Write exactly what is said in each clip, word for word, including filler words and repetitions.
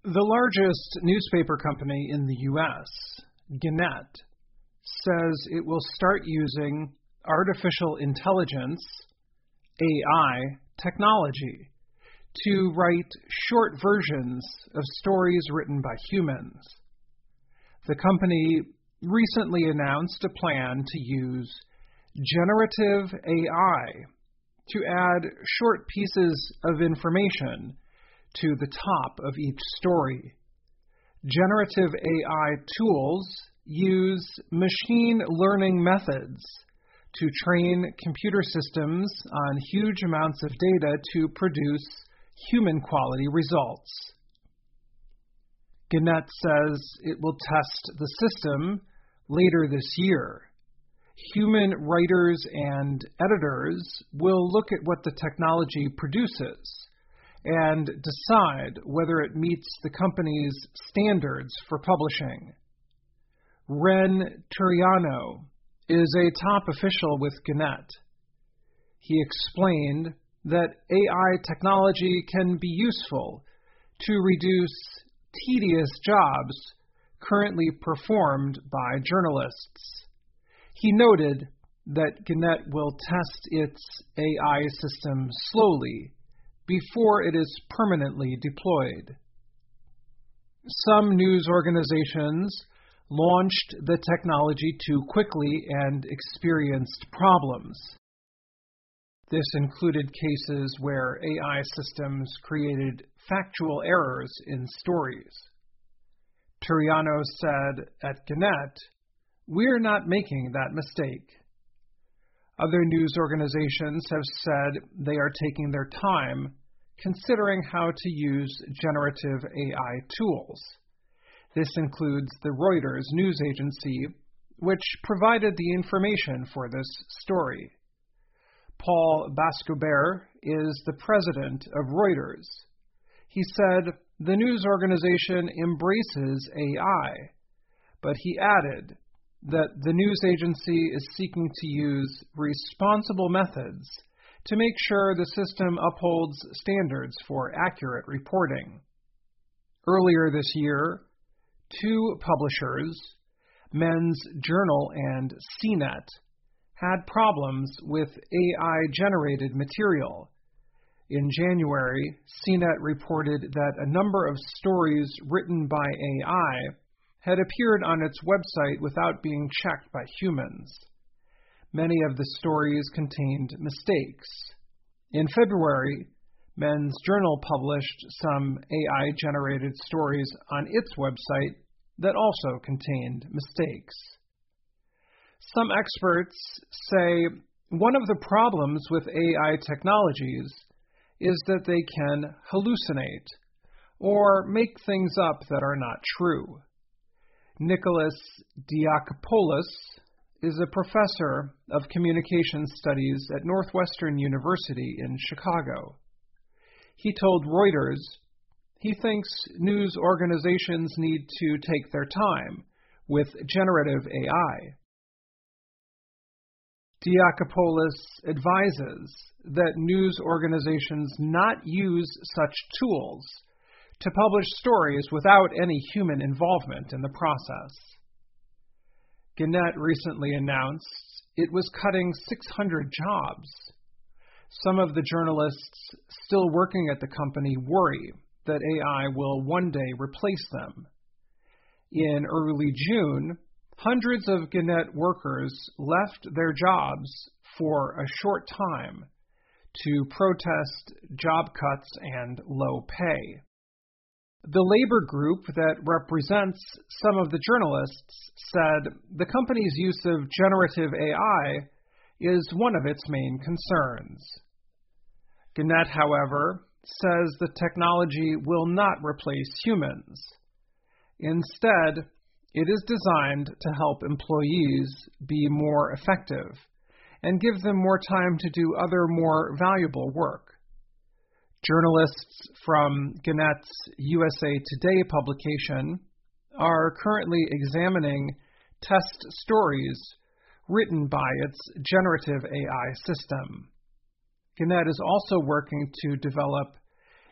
The largest newspaper company in the U S, Gannett, says it will start using artificial intelligence, A I, technology to write short versions of stories written by humans. The company recently announced a plan to use generative A I to add short pieces of information to the top of each story. Generative A I tools use machine learning methods to train computer systems on huge amounts of data to produce human-quality results. Gannett says it will test the system later this year. Human writers and editors will look at what the technology produces and decide whether it meets the company's standards for publishing. Ren Turiano is a top official with Gannett. He explained that A I technology can be useful to reduce tedious jobs currently performed by journalists. He noted that Gannett will test its A I system slowly before it is permanently deployed. Some news organizations launched the technology too quickly and experienced problems. This included cases where A I systems created factual errors in stories. Turiano said at Gannett, "We're not making that mistake." Other news organizations have said they are taking their time considering how to use generative A I tools. This includes the Reuters news agency, which provided the information for this story. Paul Bascobert is the president of Reuters. He said the news organization embraces A I, but he added that the news agency is seeking to use responsible methods to make sure the system upholds standards for accurate reporting. Earlier this year, two publishers, Men's Journal and C net, had problems with A I-generated material. In January, C net reported that a number of stories written by A I had appeared on its website without being checked by humans. Many of the stories contained mistakes. In February, Men's Journal published some A I-generated stories on its website that also contained mistakes. Some experts say one of the problems with A I technologies is that they can hallucinate or make things up that are not true. Nicholas Diakopoulos is a professor of communication studies at Northwestern University in Chicago. He told Reuters he thinks news organizations need to take their time with generative A I. Diakopoulos advises that news organizations not use such tools to publish stories without any human involvement in the process. Gannett recently announced it was cutting six hundred jobs. Some of the journalists still working at the company worry that A I will one day replace them. In early June, hundreds of Gannett workers left their jobs for a short time to protest job cuts and low pay. The labor group that represents some of the journalists said the company's use of generative A I is one of its main concerns. Gannett, however, says the technology will not replace humans. Instead, it is designed to help employees be more effective and give them more time to do other more valuable work. Journalists from Gannett's U S A Today publication are currently examining test stories written by its generative A I system. Gannett is also working to develop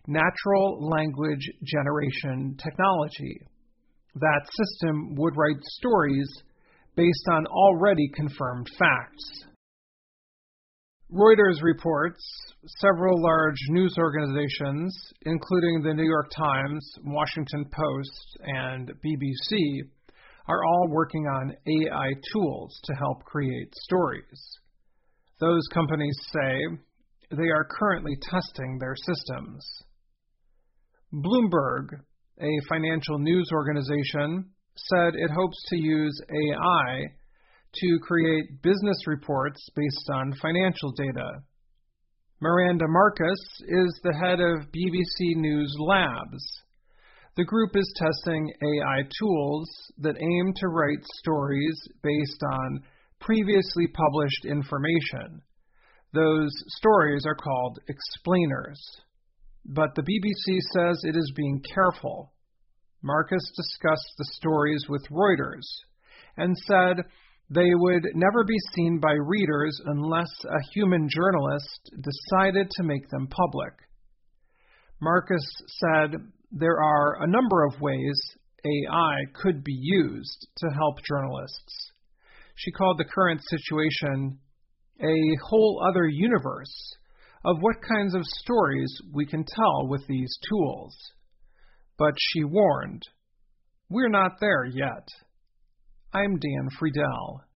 natural language generation technology. That system would write stories based on already confirmed facts. Reuters reports several large news organizations, including the New York Times, Washington Post, and B B C, are all working on A I tools to help create stories. Those companies say they are currently testing their systems. Bloomberg, a financial news organization, said it hopes to use A I to create business reports based on financial data. Miranda Marcus is the head of B B C News Labs. The group is testing A I tools that aim to write stories based on previously published information. Those stories are called explainers. But the B B C says it is being careful. Marcus discussed the stories with Reuters and said they would never be seen by readers unless a human journalist decided to make them public. Marcus said there are a number of ways A I could be used to help journalists. She called the current situation a whole other universe of what kinds of stories we can tell with these tools. But she warned, "We're not there yet." I'm Dan Friedel.